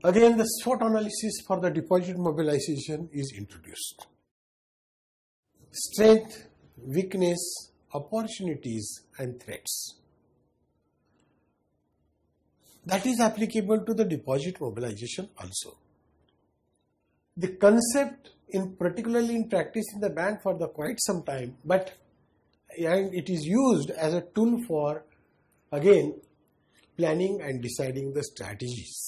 Again, the SWOT analysis for the deposit mobilization is introduced. Strength, weakness, opportunities and threats. That is applicable to the deposit mobilization also. The concept particularly in practice in the bank for quite some time, and it is used as a tool for, again, planning and deciding the strategies.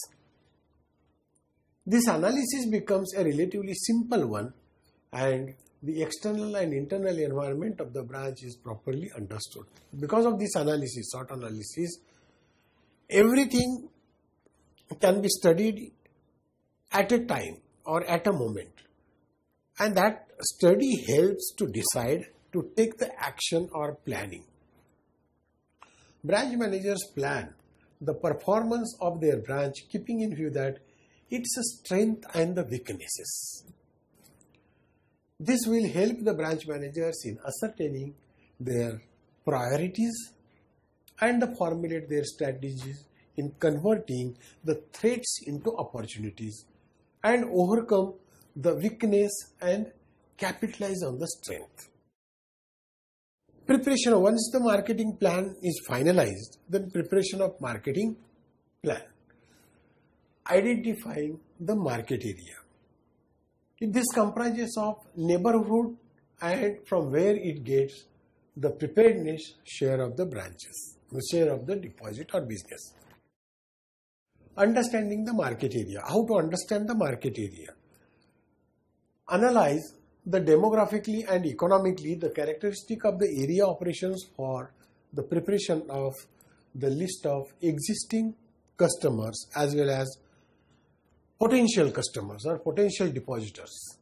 This analysis becomes a relatively simple one, and the external and internal environment of the branch is properly understood. Because of this analysis, SWOT analysis, everything can be studied at a time or at a moment. And that study helps to decide to take the action or planning. Branch managers plan the performance of their branch, keeping in view that its strength and the weaknesses. This will help the branch managers in ascertaining their priorities and formulate their strategies in converting the threats into opportunities and overcome the weakness and capitalize on the strength. Preparation. Once the marketing plan is finalized, then preparation of marketing plan. Identifying the market area. This comprises of neighborhood and from where it gets the preparedness share of the branches, the share of the deposit or business. Understanding the market area. How to understand the market area? Analyze the demographically and economically the characteristic of the area operations for the preparation of the list of existing customers as well as potential customers or potential depositors.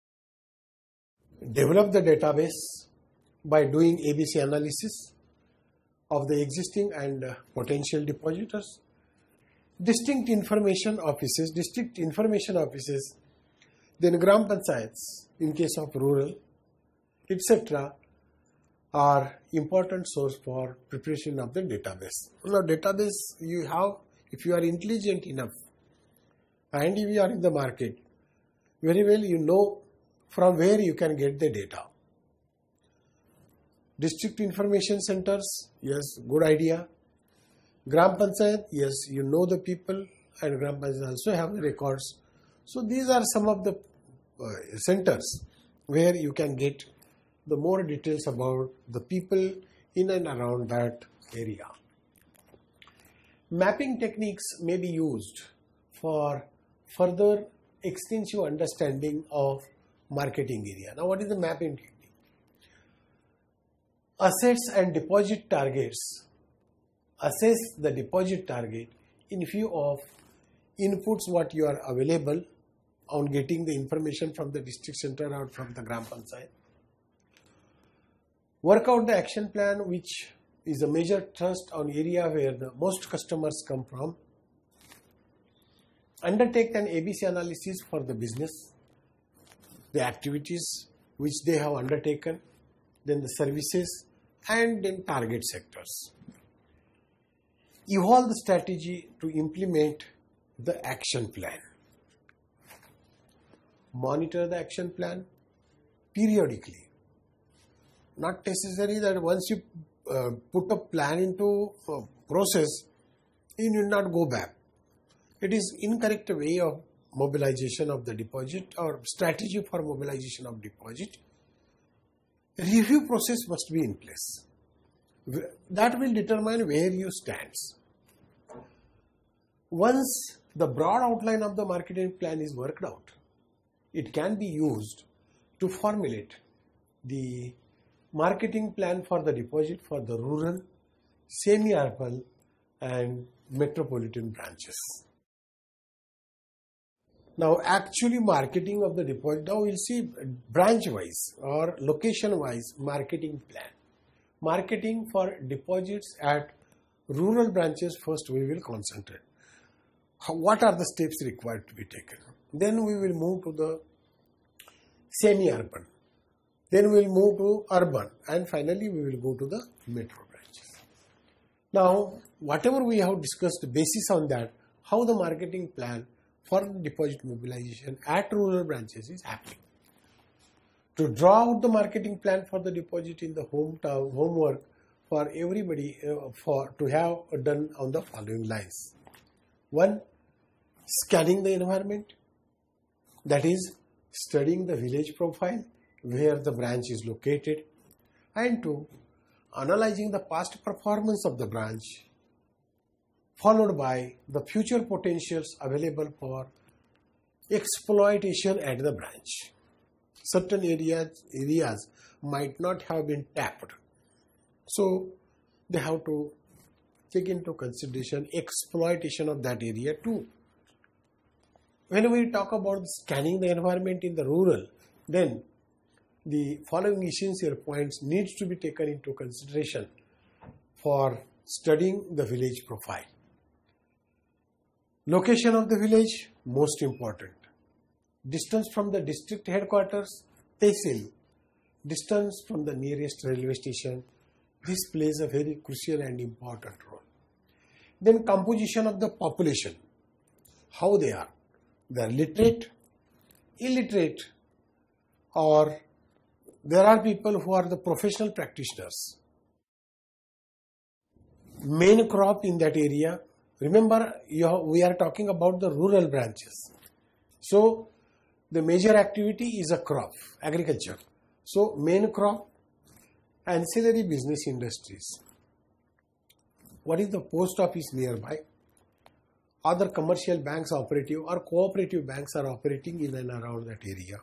Develop the database by doing ABC analysis of the existing and potential depositors. District information offices, then Gram Panchayats in case of rural, etc. are important source for preparation of the database. Now, database you have, if you are intelligent enough and if you are in the market, very well you know from where you can get the data. District information centers, yes, good idea. Gram Panchayat, yes, you know the people, and Gram Panchayat also have the records. So these are some of the centers where you can get the more details about the people in and around that area. Mapping techniques may be used for further extensive understanding of marketing area. Now, what is the mapping technique? Assets and deposit targets. Assess the deposit target in view of inputs what you are available on getting the information from the district center or from the Gram Panchayat. Work out the action plan, which is a major thrust on area where the most customers come from. Undertake an ABC analysis for the business, the activities which they have undertaken, then the services, and then target sectors. Evolve the strategy to implement the action plan. Monitor the action plan periodically. Not necessary that once you put a plan into process, you need not go back. It is incorrect way of mobilization of the deposit or strategy for mobilization of deposit. Review process must be in place. That will determine where you stand. Once the broad outline of the marketing plan is worked out, it can be used to formulate the marketing plan for the deposit for the rural, semi-urban and metropolitan branches. Now, actually marketing of the deposit, now we'll see branch-wise or location-wise marketing plan. Marketing for deposits at rural branches, first we will concentrate. What are the steps required to be taken? Then we will move to the semi-urban. Then we will move to urban. And finally, we will go to the metro branches. Now, whatever we have discussed, basis on that, how the marketing plan for deposit mobilization at rural branches is happening. To draw out the marketing plan for the deposit in the hometown, homework for everybody to have done on the following lines. 1. Scanning the environment, that is studying the village profile where the branch is located, and 2. Analyzing the past performance of the branch, followed by the future potentials available for exploitation at the branch. Certain areas might not have been tapped, so they have to take into consideration exploitation of that area too. When we talk about scanning the environment in the rural, then the following essential points needs to be taken into consideration for studying the village profile. Location of the village, most important. Distance from the district headquarters, tehsil. Distance from the nearest railway station. This plays a very crucial and important role. Then composition of the population. How they are. They are literate, illiterate, or there are people who are the professional practitioners. Main crop in that area. Remember, we are talking about the rural branches. So, the major activity is a crop, agriculture. So, main crop, ancillary business industries. What is the post office nearby? Other commercial banks operative or cooperative banks are operating in and around that area.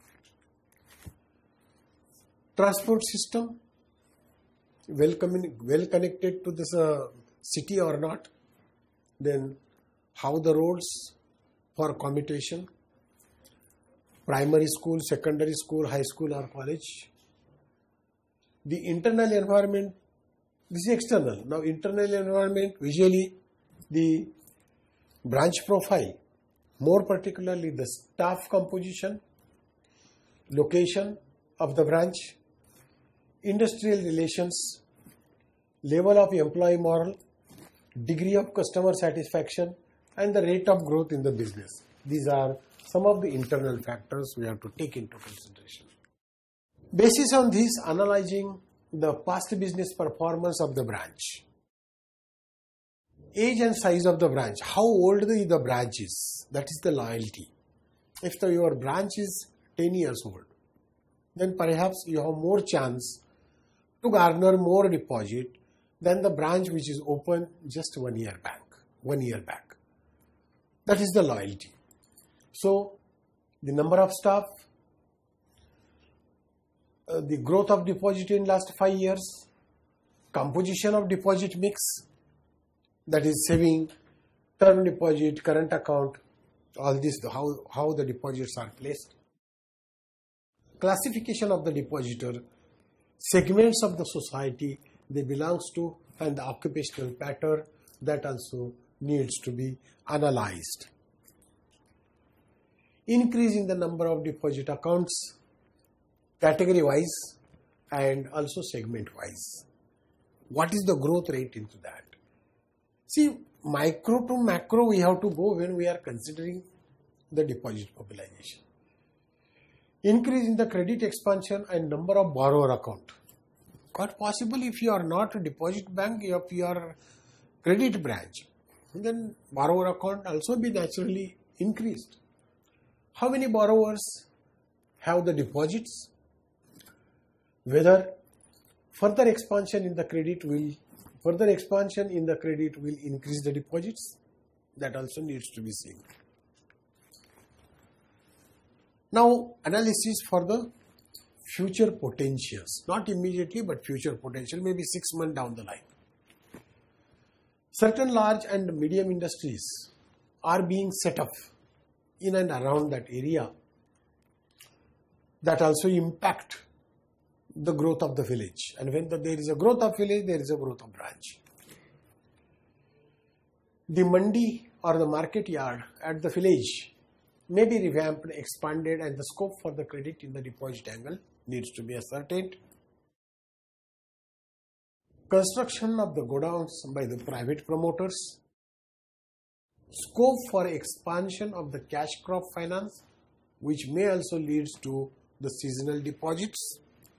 Transport system, well connected to this city or not. Then how the roads for commutation, primary school, secondary school, high school or college. The internal environment, this is external. Now internal environment, visually the branch profile, more particularly the staff composition, location of the branch, industrial relations, level of employee morale, degree of customer satisfaction, and the rate of growth in the business. These are some of the internal factors we have to take into consideration. Basis on this, analyzing the past business performance of the branch. Age and size of the branch. How old the branch is. That is the loyalty. If your branch is 10 years old, then perhaps you have more chance to garner more deposit than the branch which is open just 1 year back. That is the loyalty. So, the number of staff, the growth of deposit in last 5 years, composition of deposit mix, that is saving, term deposit, current account, all this, how the deposits are placed. Classification of the depositor, segments of the society they belongs to, and the occupational pattern, that also needs to be analyzed. Increase in the number of deposit accounts, category wise and also segment wise. What is the growth rate into that? See, micro to macro we have to go when we are considering the deposit mobilization. Increase in the credit expansion and number of borrower account. Quite possible if you are not a deposit bank, if you are credit branch, then borrower account also be naturally increased. How many borrowers have the deposits? Whether further expansion in the credit will increase the deposits, that also needs to be seen. Now, analysis for the future potentials, not immediately but future potential, maybe 6 months down the line. Certain large and medium industries are being set up in and around that area that also impact the growth of the village. And when there is a growth of village, there is a growth of branch. The mandi or the market yard at the village may be revamped, expanded, and the scope for the credit in the deposit angle needs to be ascertained. Construction of the godowns by the private promoters, scope for expansion of the cash crop finance, which may also lead to the seasonal deposits.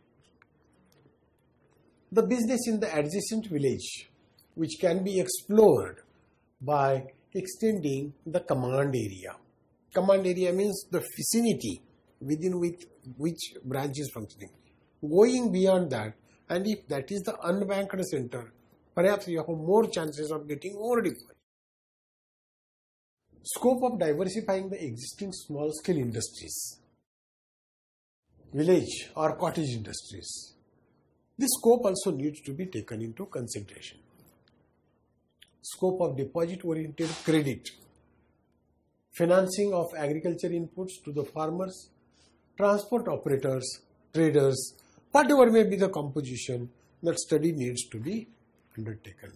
The business in the adjacent village, which can be explored by extending the command area. Command area means the vicinity within which branch is functioning. Going beyond that, and if that is the unbanked center, perhaps you have more chances of getting more deposit. Scope of diversifying the existing small-scale industries, village or cottage industries. This scope also needs to be taken into consideration. Scope of deposit-oriented credit, financing of agriculture inputs to the farmers, transport operators, traders, whatever may be the composition, that study needs to be undertaken.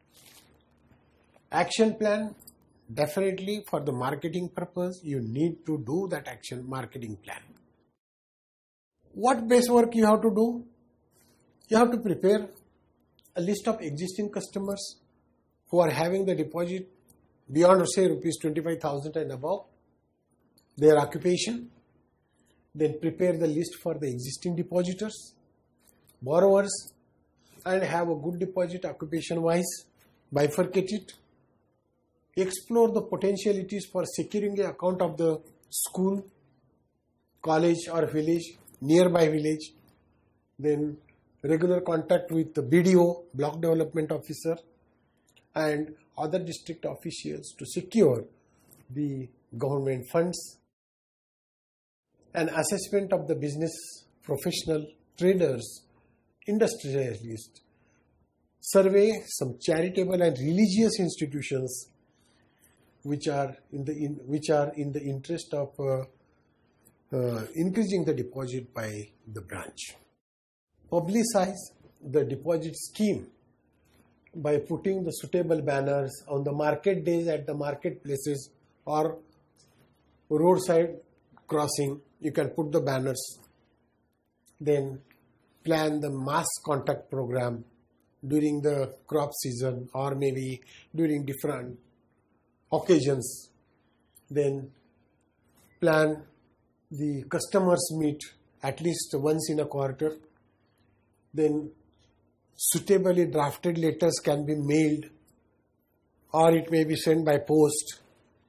Action plan, definitely for the marketing purpose, you need to do that marketing plan. What base work you have to do? You have to prepare a list of existing customers who are having the deposit beyond, say, rupees 25,000 and above, their occupation. Then prepare the list for the existing depositors, borrowers, and have a good deposit occupation-wise, bifurcate it. Explore the potentialities for securing an account of the school, college or village, nearby village. Then regular contact with the BDO, Block Development Officer, and other district officials to secure the government funds. An assessment of the business professional, traders, industrialists. Survey some charitable and religious institutions which are in the interest of increasing the deposit by the branch. Publicize the deposit scheme by putting the suitable banners on the market days at the marketplaces or roadside crossing. You can put the banners. Then plan the mass contact program during the crop season or maybe during different occasions. Then plan the customers meet at least once in a quarter. Then suitably drafted letters can be mailed or it may be sent by post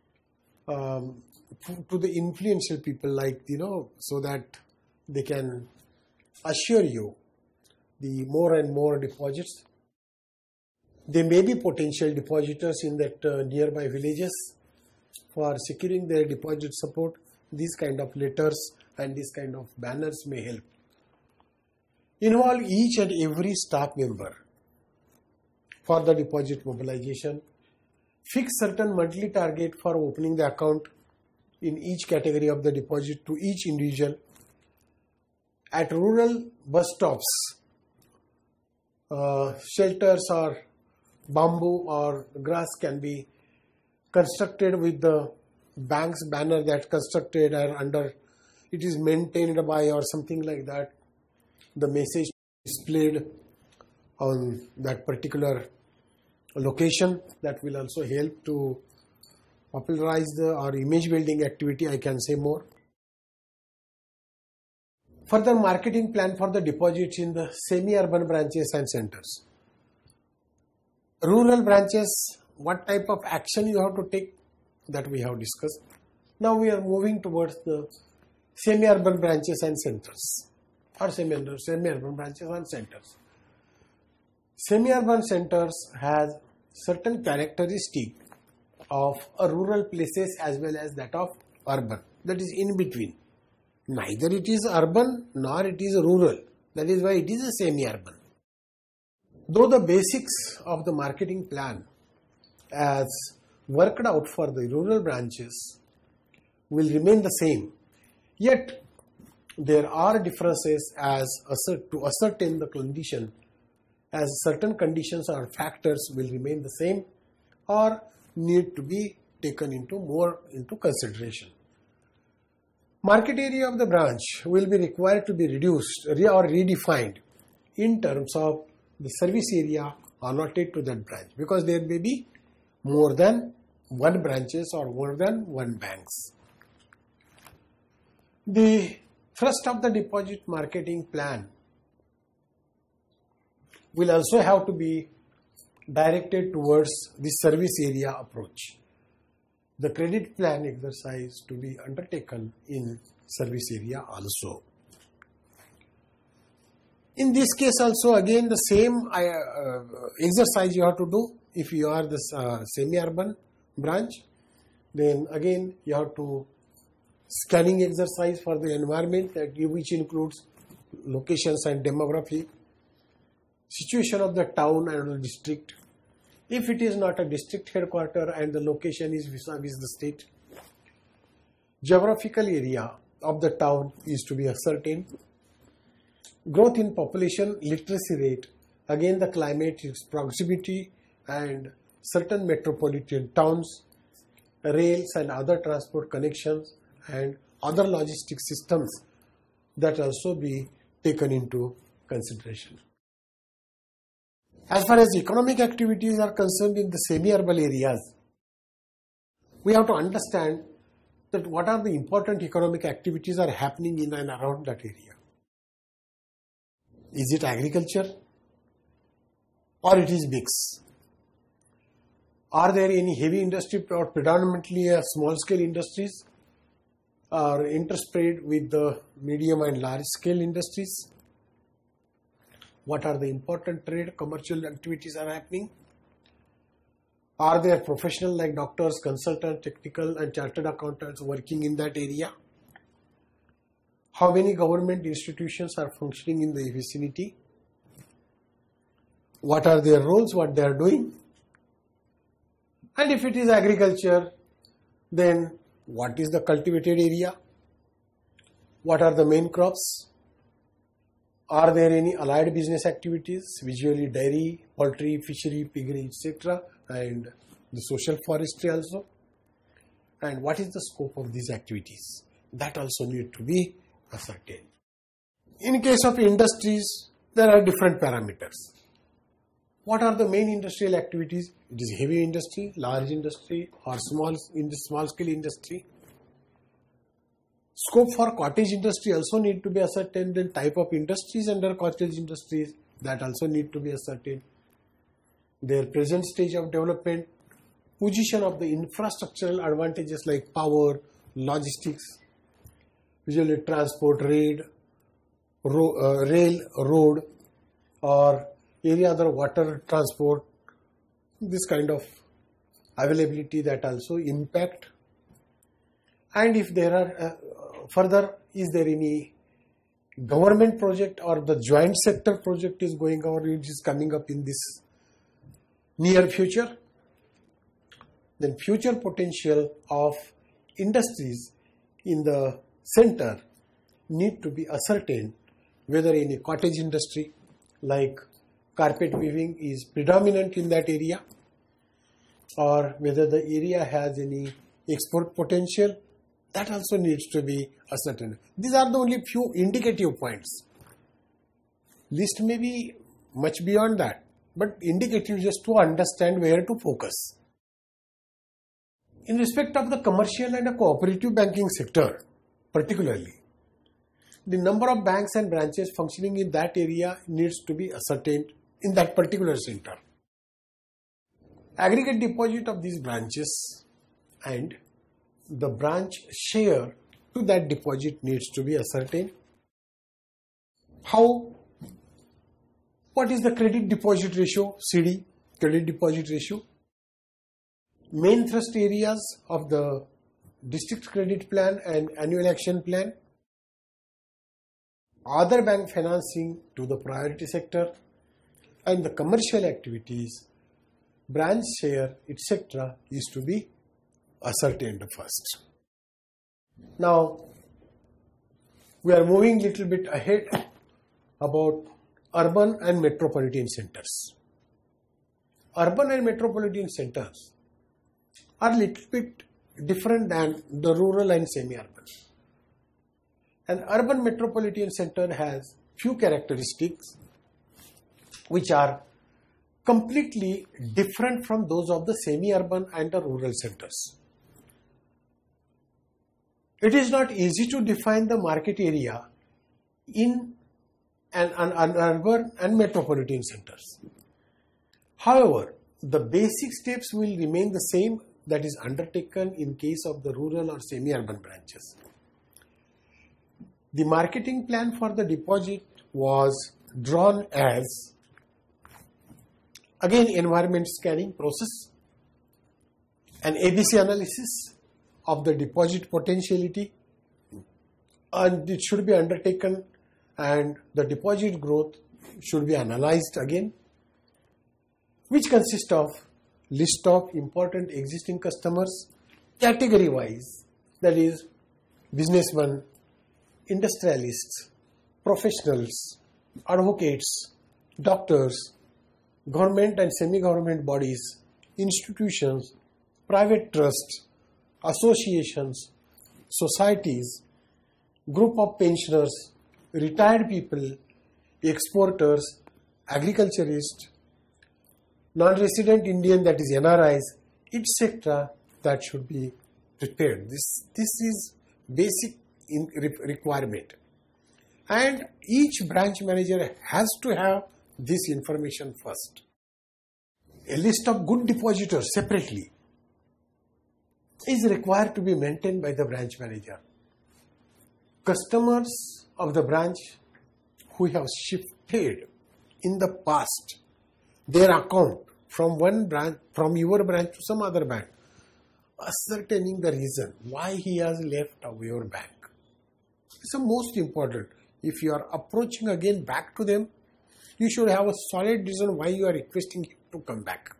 to the influential people, like, so that they can assure you the more and more deposits. There may be potential depositors in that nearby villages. For securing their deposit support, these kind of letters and these kind of banners may help. Involve each and every staff member for the deposit mobilization. Fix certain monthly target for opening the account in each category of the deposit to each individual. At rural bus stops, shelters or bamboo or grass can be constructed with the bank's banner that constructed or under it is maintained by or something like that. The message displayed on that particular location, that will also help to popularize or image building activity, I can say more. Further marketing plan for the deposits in the semi-urban branches and centers. Rural branches, what type of action you have to take, that we have discussed. Now we are moving towards the semi-urban branches and centers, or semi-urban branches and centers. Semi-urban centers has certain characteristic of rural places as well as that of urban, that is in between. Neither it is urban nor it is rural, that is why it is a semi-urban. Though the basics of the marketing plan as worked out for the rural branches will remain the same, yet there are differences to ascertain the condition, as certain conditions or factors will remain the same or need to be taken into consideration. Market area of the branch will be required to be reduced or redefined in terms of the service area allotted to that branch, because there may be more than one branches or more than one banks. The thrust of the deposit marketing plan will also have to be directed towards the service area approach. The credit plan exercise to be undertaken in service area also. In this case also again the same exercise you have to do. If you are the semi-urban branch, then again you have to scanning exercise for the environment which includes locations and demography, situation of the town and the district. If it is not a district headquarter and the location is vis-a-vis the state, geographical area of the town is to be ascertained. Growth in population, literacy rate, again the climate, its proximity and certain metropolitan towns, rails and other transport connections and other logistic systems that also be taken into consideration. As far as economic activities are concerned in the semi-urban areas, we have to understand that what are the important economic activities are happening in and around that area. Is it agriculture or it is mix? Are there any heavy industry or predominantly small scale industries or interspread with the medium and large scale industries? What are the important trade, commercial activities are happening? Are there professionals like doctors, consultants, technical and chartered accountants working in that area? How many government institutions are functioning in the vicinity? What are their roles, what they are doing? And if it is agriculture, then what is the cultivated area? What are the main crops? Are there any allied business activities, visually dairy, poultry, fishery, piggery, etc. and the social forestry also? And what is the scope of these activities? That also need to be ascertained. In case of industries, there are different parameters. What are the main industrial activities? It is heavy industry, large industry or small scale industry. Scope for cottage industry also need to be ascertained, and type of industries under cottage industries that also need to be ascertained. Their present stage of development, position of the infrastructural advantages like power, logistics, usually transport, rail, road or any other water transport, this kind of availability that also impact. And if there are further, is there any government project or the joint sector project is going on, which is coming up in this near future? Then future potential of industries in the center need to be ascertained, whether any cottage industry like carpet weaving is predominant in that area, or whether the area has any export potential. That also needs to be ascertained. These are the only few indicative points. List may be much beyond that, but indicative just to understand where to focus. In respect of the commercial and the cooperative banking sector, particularly, the number of banks and branches functioning in that area needs to be ascertained in that particular center. Aggregate deposit of these branches and the branch share to that deposit needs to be ascertained. What is the credit deposit ratio, CD, credit deposit ratio? Main thrust areas of the district credit plan and annual action plan, other bank financing to the priority sector, and the commercial activities, branch share, etc. is to be ascertained first. Now, we are moving little bit ahead about urban and metropolitan centers. Urban and metropolitan centers are little bit different than the rural and semi-urban. An urban metropolitan center has few characteristics which are completely different from those of the semi-urban and the rural centers. It is not easy to define the market area in an urban and metropolitan centers. However, the basic steps will remain the same that is undertaken in case of the rural or semi-urban branches. The marketing plan for the deposit was drawn as, again, environment scanning process, an ABC analysis of the deposit potentiality, and it should be undertaken, and the deposit growth should be analyzed again, which consists of list of important existing customers category wise, that is businessmen, industrialists, professionals, advocates, doctors, government and semi-government bodies, institutions, private trusts, associations, societies, group of pensioners, retired people, exporters, agriculturists, non-resident Indian, that is NRIs, etc. that should be prepared. This is basic requirement. And each branch manager has to have this information first. A list of good depositors separately is required to be maintained by the branch manager. Customers of the branch who have shifted in the past their account from one branch, from your branch to some other bank, ascertaining the reason why he has left your bank. It's the most important. If you are approaching again back to them, you should have a solid reason why you are requesting him to come back.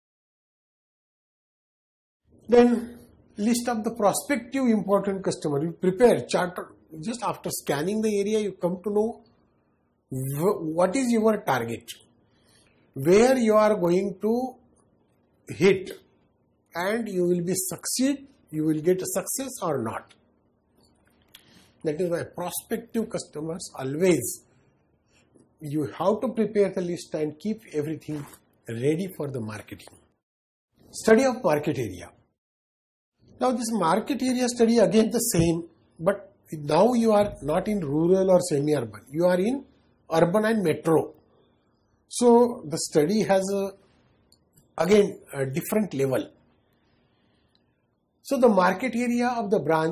Then list of the prospective important customer. You prepare charter. Just after scanning the area, you come to know what is your target, where you are going to hit, and you will be succeed, you will get a success or not. That is why prospective customers, always you have to prepare the list and keep everything ready for the marketing. Study of market area. Now this market area study, again the same, but now you are not in rural or semi-urban, you are in urban and metro. So the study has again a different level. So the market area of the branch,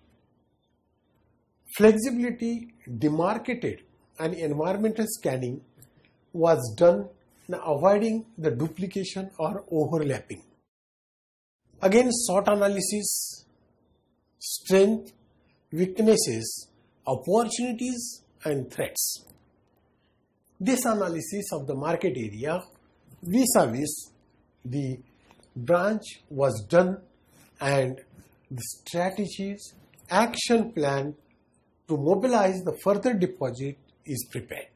flexibility, demarcated and environmental scanning was done, avoiding the duplication or overlapping. Again, SWOT analysis, strength, weaknesses, opportunities and threats. This analysis of the market area vis-a-vis the branch was done, and the strategies, action plan to mobilize the further deposit is prepared.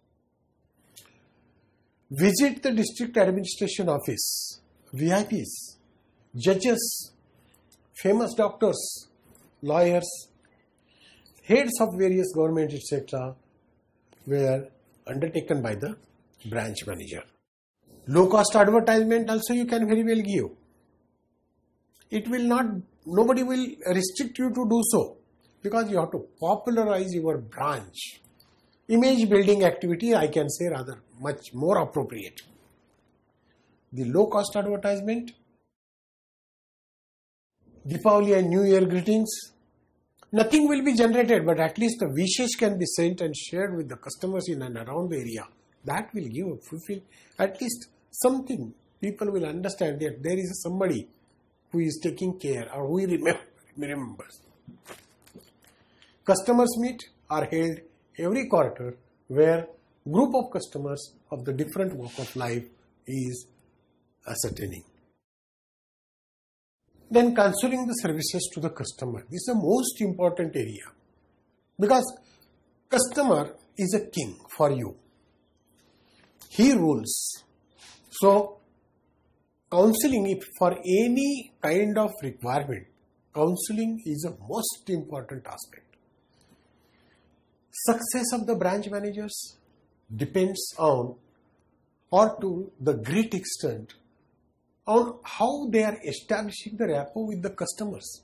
Visit the district administration office, VIPs, judges, famous doctors, lawyers, heads of various government, etc. were undertaken by the branch manager. Low cost advertisement also you can very well give. It will not, nobody will restrict you to do so, because you have to popularize your branch. Image building activity, I can say, rather much more appropriate. The low cost advertisement, Deepavali and New Year greetings, nothing will be generated, but at least the wishes can be sent and shared with the customers in and around the area. That will give, fulfill at least something. People will understand that there is somebody who is taking care or who remembers. Customers meet are held every quarter, where group of customers of the different walk of life is ascertaining. Then consulting the services to the customer. This is the most important area, because customer is a king for you. He rules. So counseling, if for any kind of requirement, counseling is a most important aspect. Success of the branch managers depends on or to the great extent on how they are establishing the rapport with the customers,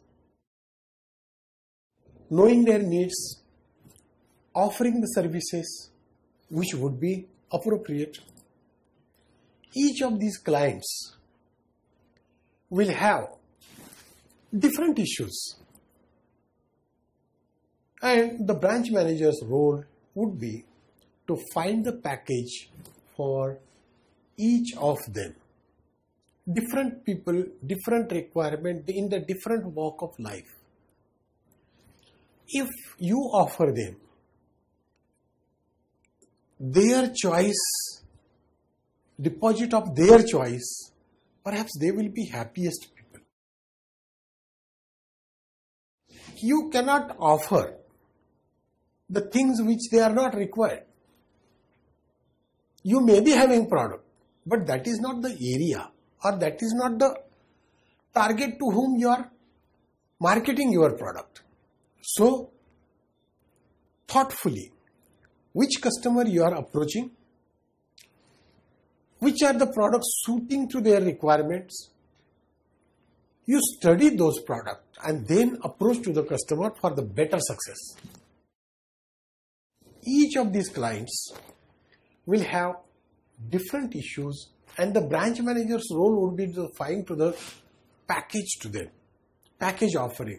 knowing their needs, offering the services which would be appropriate. Each of these clients will have different issues, and the branch manager's role would be to find the package for each of them. Different people, different requirement in the different walk of life. If you offer them their choice, deposit of their choice, perhaps they will be happiest people. You cannot offer the things which they are not required. You may be having product, but that is not the area, or that is not the target to whom you are marketing your product. So, thoughtfully, which customer you are approaching, which are the products suiting to their requirements, you study those products and then approach to the customer for the better success. Each of these clients will have different issues, and the branch manager's role would be to find to the package to them, package offering.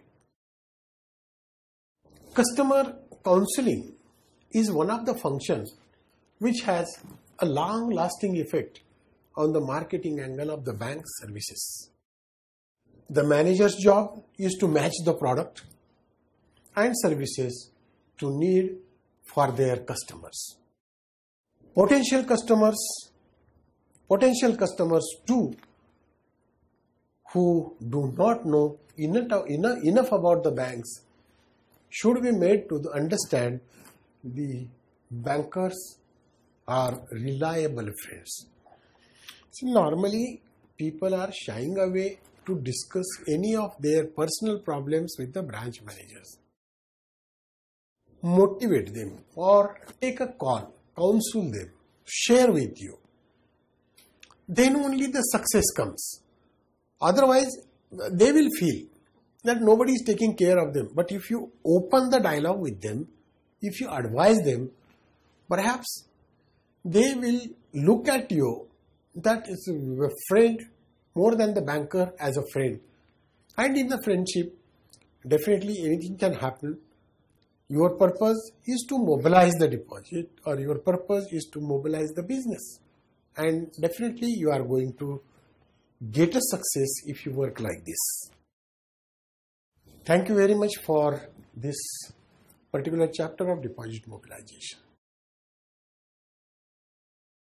Customer counseling is one of the functions which has a long-lasting effect on the marketing angle of the bank services. The manager's job is to match the product and services to need for their customers. Potential customers too, who do not know enough about the banks, should be made to understand the bankers are reliable friends. So normally people are shying away to discuss any of their personal problems with the branch managers. Motivate them or take a call, counsel them, share with you. Then only the success comes. Otherwise, they will feel that nobody is taking care of them. But if you open the dialogue with them, if you advise them, perhaps they will look at you that is a friend more than the banker as a friend. And in the friendship, definitely anything can happen. Your purpose is to mobilize the deposit, or your purpose is to mobilize the business. And definitely you are going to get a success if you work like this. Thank you very much for this particular chapter of deposit mobilization.